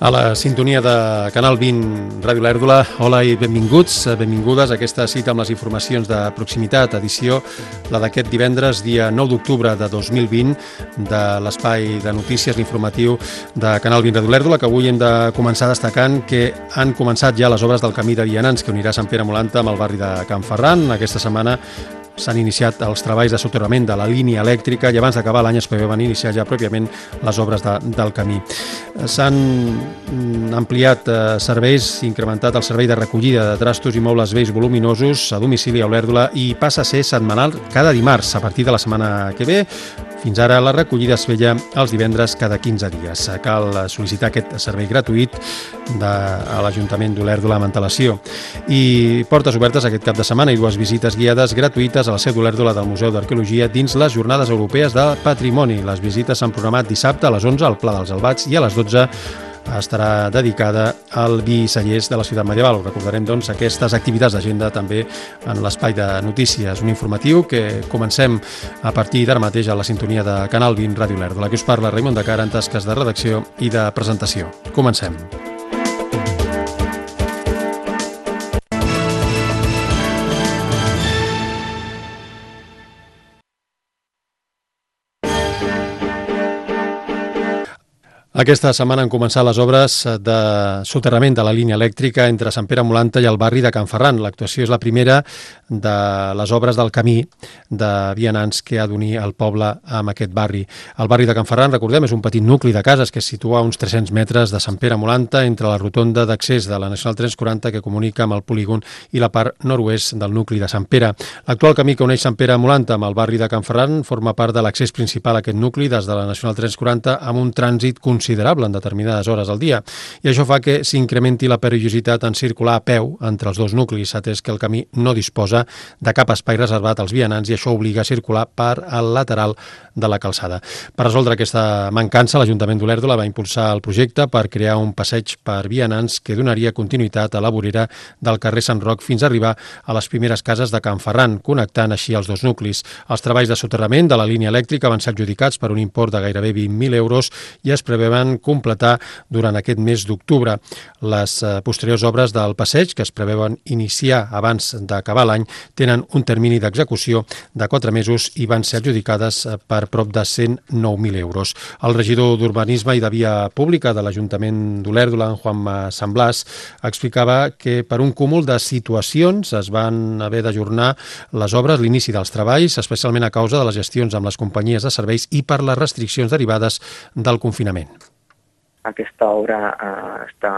A la sintonia de Canal 20 Ràdio Lèrdula, hola i benvinguts, benvingudes a aquesta cita amb les informacions de proximitat, edició la d'aquest divendres, dia 9 d'octubre de 2020, de l'espai de notícies, l'informatiu de Canal 20 Ràdio Lèrdula, que avui hem de començar destacant que han començat ja les obres del camí de vianants que unirà Sant Pere Molanta amb el barri de Can Ferran. Aquesta setmana s'han iniciat els treballs de soterrament de la línia elèctrica i abans d'acabar l'any es preveuen iniciar ja pròpiament les obres del camí. S'han ampliat serveis, incrementat el servei de recollida de trastos i mobles vells voluminosos a domicili a Olèrdola i passa a ser setmanal cada dimarts a partir de la setmana que ve. Fins ara la recollida es feia els divendres cada 15 dies. Cal sol·licitar aquest servei gratuït a l'Ajuntament d'Olèrdola amb antelació. I portes obertes aquest cap de setmana i dues visites guiades gratuïtes a la seu d'Olèrdola del Museu d'Arqueologia dins les Jornades Europees de Patrimoni. Les visites s'han programat dissabte a les 11 al Pla dels Albats i a les 12 estarà dedicada al vi i cellers de la ciutat medieval. Recordarem, doncs, aquestes activitats d'agenda també en l'espai de notícies, un informatiu que comencem a partir d'ara mateix a la sintonia de Canal 20 Ràdio Lèrdula. Aquí us parla Raimon de Cara en tasques de redacció i de presentació. Comencem. Aquesta setmana han començat les obres de soterrament de la línia elèctrica entre Sant Pere Molanta i el barri de Can Ferran. L'actuació és la primera de les obres del camí de vianants que ha d'unir el poble amb aquest barri. El barri de Can Ferran, recordem, és un petit nucli de cases que es situa a uns 300 metres de Sant Pere Molanta entre la rotonda d'accés de la Nacional 340 que comunica amb el polígon i la part nord-oest del nucli de Sant Pere. L'actual camí que uneix Sant Pere Molanta amb el barri de Can Ferran forma part de l'accés principal a aquest nucli des de la Nacional 340 amb un trànsit considerable en determinades hores del dia. I això fa que s'incrementi la perillositat en circular a peu entre els dos nuclis, atès que el camí no disposa de cap espai reservat als vianants i això obliga a circular per al lateral de la calçada. Per resoldre aquesta mancança, l'Ajuntament d'Olèrdola va impulsar el projecte per crear un passeig per vianants que donaria continuïtat a la vorera del carrer Sant Roc fins a arribar a les primeres cases de Can Ferran, connectant així els dos nuclis. Els treballs de soterrament de la línia elèctrica van ser adjudicats per un import de gairebé 20.000 euros i es preveuen completar durant aquest mes d'octubre. Les posteriors obres del passeig, que es preveuen iniciar abans d'acabar l'any, tenen un termini d'execució de 4 mesos i van ser adjudicades per prop de 109.000 euros. El regidor d'Urbanisme i de Via Pública de l'Ajuntament d'Olèrdola, en Juanma Sant Blas, explicava que per un cúmul de situacions es van haver d'ajornar les obres, l'inici dels treballs, especialment a causa de les gestions amb les companyies de serveis i per les restriccions derivades del confinament. Aquesta obra està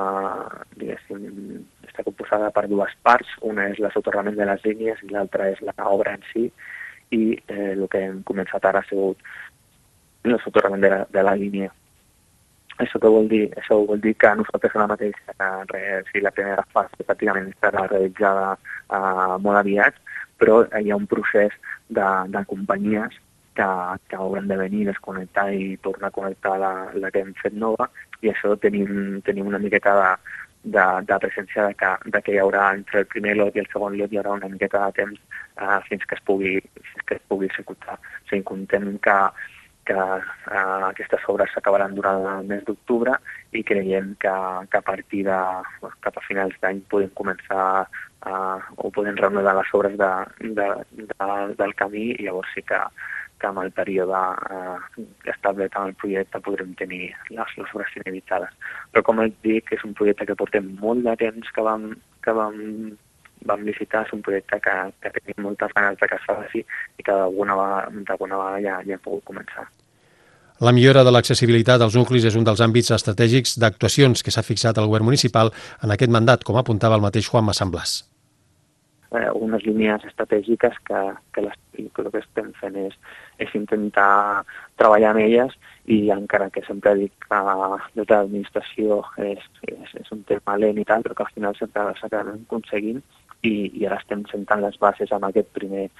composada per dues parts. Una és el soterrament de les línies i l'altra és l'obra en si. I el que hem començat ara ha sigut el soterrament de la línia. Això què vol dir? Això vol dir que nosaltres ara mateix, la primera fase pràcticament estarà realitzada molt aviat, però hi ha un procés de companyies que hauran de venir, desconnectar i tornar a connectar la que hem fet nova, i això tenim una miqueta de presència de que hi haurà entre el primer lot i el segon lot hi haurà una miqueta de temps fins que es pugui executar. O sigui, contem que aquestes obres s'acabaran durant el mes d'octubre i creiem que a partir cap a finals d'any podem començar o podem reanudar les obres del camí i llavors sí que amb el període establert en el projecte podrem tenir les obres finalitzades. Però com et dic, és un projecte que portem molt de temps que vam licitar, és un projecte que tenim moltes ganes de que es faci i que d'alguna vegada ja hem pogut començar. La millora de l'accessibilitat als nuclis és un dels àmbits estratègics d'actuacions que s'ha fixat el govern municipal en aquest mandat, com apuntava el mateix Juanma Sant Blas. Unes línies estratègiques que el que estem fent és intentar treballar amb elles i encara que sempre dic que des de l'administració és un tema lent i tal, però que al final sempre s'acaben aconseguint i ara estem sentant les bases amb aquest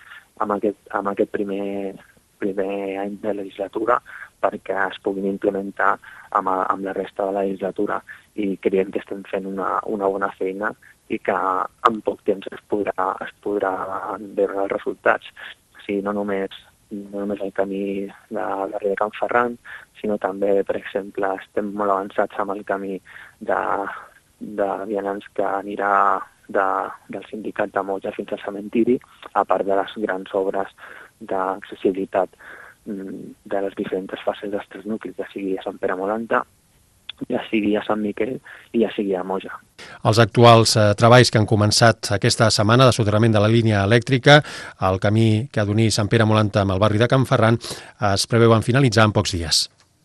primer any de legislatura perquè es puguin implementar amb la resta de la legislatura i creiem que estem fent una bona feina i que en poc temps es podran veure els resultats. O sigui, no només no només el camí de Barri de Can Ferran, sinó també, per exemple, estem molt avançats amb el camí de vianants que anirà del sindicat de Moja fins al cementiri, a part de les grans obres d'accessibilitat de les diferents fases dels tres nuclis, ja sigui a Sant Pere Molanta, ja sigui a Sant Miquel i ja sigui a Moja. Els actuals treballs que han començat aquesta setmana de soterrament de la línia elèctrica al camí que ha d'unir Sant Pere Molanta amb el barri de Can Ferran es preveuen finalitzar en pocs dies.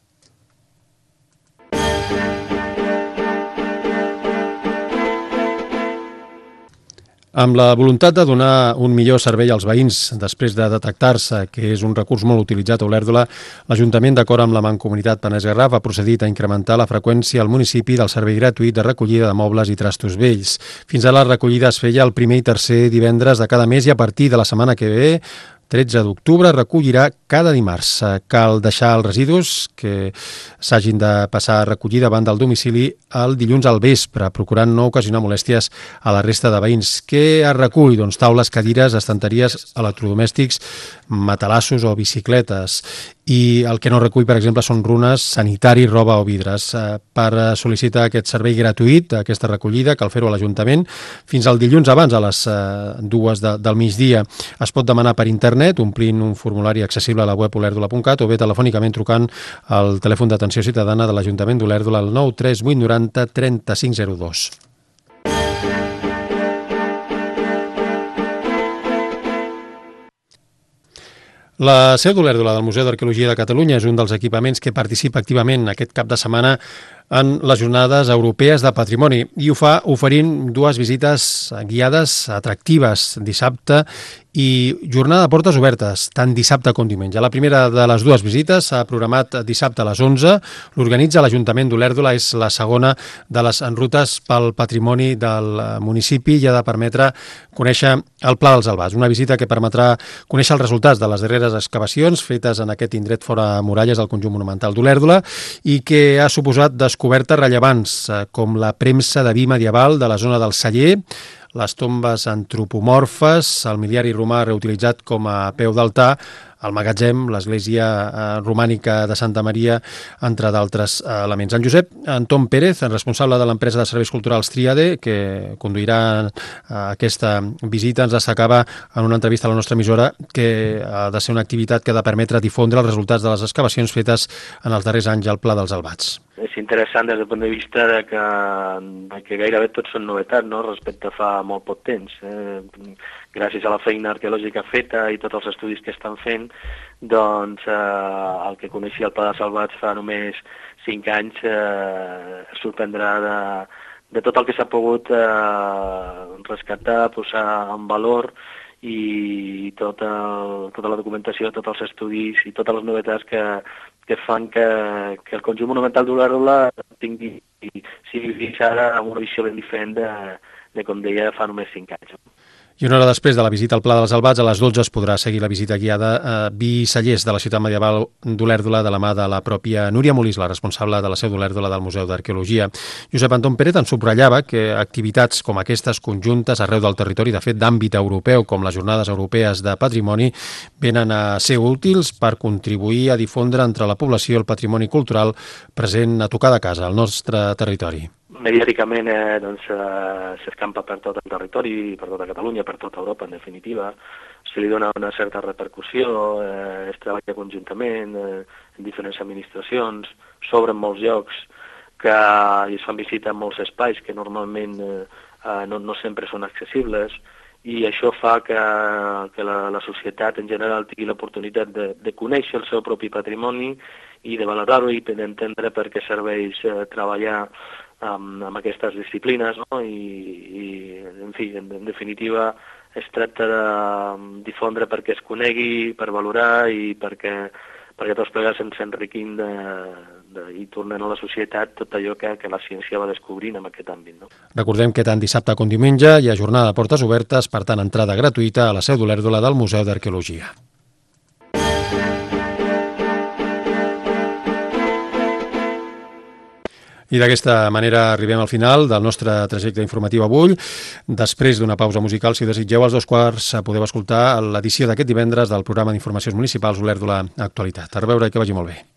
Amb la voluntat de donar un millor servei als veïns després de detectar-se que és un recurs molt utilitzat a Olèrdola, l'Ajuntament, d'acord amb la Mancomunitat Penedès Garraf, ha procedit a incrementar la freqüència al municipi del servei gratuït de recollida de mobles i trastos vells. Fins ara la recollida es feia el primer i tercer divendres de cada mes i a partir de la setmana que ve, 13 d'octubre, recollirà cada dimarts. Cal deixar els residus que s'hagin de passar a recollir davant del domicili el dilluns al vespre, procurant no ocasionar molèsties a la resta de veïns. Què es recull? Doncs taules, cadires, estanteries, electrodomèstics, matalassos o bicicletes. I el que no recull, per exemple, són runes, sanitari, roba o vidres. Per sol·licitar aquest servei gratuït, aquesta recollida, cal fer-ho a l'Ajuntament fins al dilluns abans, a les 2 del migdia. Es pot demanar per internet, omplint un formulari accessible a la web olèrdola.cat o bé telefònicament trucant al telèfon d'atenció ciutadana de l'Ajuntament d'Olèrdola al 93890 3502. La seu d'Olèrdola del Museu d'Arqueologia de Catalunya és un dels equipaments que participa activament aquest cap de setmana en les jornades europees de patrimoni i ho fa oferint 2 visites guiades atractives dissabte i jornada de portes obertes, tant dissabte com diumenge. La primera de les 2 visites s'ha programat dissabte a les 11, l'organitza l'Ajuntament d'Olèrdola, és la segona de les rutes pel patrimoni del municipi i ha de permetre conèixer el Pla dels Albats, una visita que permetrà conèixer els resultats de les darreres excavacions fetes en aquest indret fora muralles del conjunt monumental d'Olèrdola i que ha suposat descobertes rellevants com la premsa de vi medieval de la zona del Celler, les tombes antropomorfes, el miliari romà reutilitzat com a peu d'altar, el magatzem, l'església romànica de Santa Maria, entre d'altres elements. En Josep Anton Pérez, responsable de l'empresa de serveis culturals Tríade, que conduirà aquesta visita, ens destacava en una entrevista a la nostra emissora que ha de ser una activitat que ha de permetre difondre els resultats de les excavacions fetes en els darrers anys al Pla dels Albats. És interessant des del punt de vista de que gairebé tots són novetats, no?, respecte a fa molt poc temps. Gràcies a la feina arqueològica feta i tots els estudis que estan fent, doncs el que coneixia el Pla dels Albats fa només 5 anys sorprendrà de tot el que s'ha pogut rescatar, posar en valor i tota la documentació, tots els estudis i totes les novetats que fan que el conjunt monumental d'Olèrdola sigui fins ara amb una visió ben diferent de com deia fa només 5 anys. I una hora després de la visita al Pla dels Albats, a les 12 es podrà seguir la visita guiada a Vi Cellers de la ciutat medieval d'Olèrdola de la mà de la pròpia Núria Molís, la responsable de la seu d'Olèrdola del Museu d'Arqueologia. Josep Anton Pérez en subratllava que activitats com aquestes conjuntes arreu del territori, de fet d'àmbit europeu, com les Jornades Europees de Patrimoni, venen a ser útils per contribuir a difondre entre la població el patrimoni cultural present a tocar de casa, al nostre territori. Mediàticament s'escampa per tot el territori, per tota Catalunya, per tota Europa, en definitiva. Se li dona una certa repercussió, es treballa conjuntament en diferents administracions, s'obren molts llocs i es fan visita en molts espais que normalment no sempre són accessibles i això fa que la societat en general tingui l'oportunitat de conèixer el seu propi patrimoni i de valorar-ho i d'entendre per què serveix treballar amb aquestes disciplines, no? I en fi, en definitiva, es tracta de difondre perquè es conegui, per valorar i perquè tots plegats ens enriquim i tornem a la societat tot allò que la ciència va descobrint en aquest àmbit. No? Recordem que tant dissabte com diumenge hi ha jornada de portes obertes, per tant, entrada gratuïta a la seu d'Olèrdola del Museu d'Arqueologia. I d'aquesta manera arribem al final del nostre trajecte informatiu avui. Després d'una pausa musical, si ho desitgeu, als 2:15 podeu escoltar l'edició d'aquest divendres del programa d'informacions municipals Olèrdola Actualitat. A reveure i que vagi molt bé.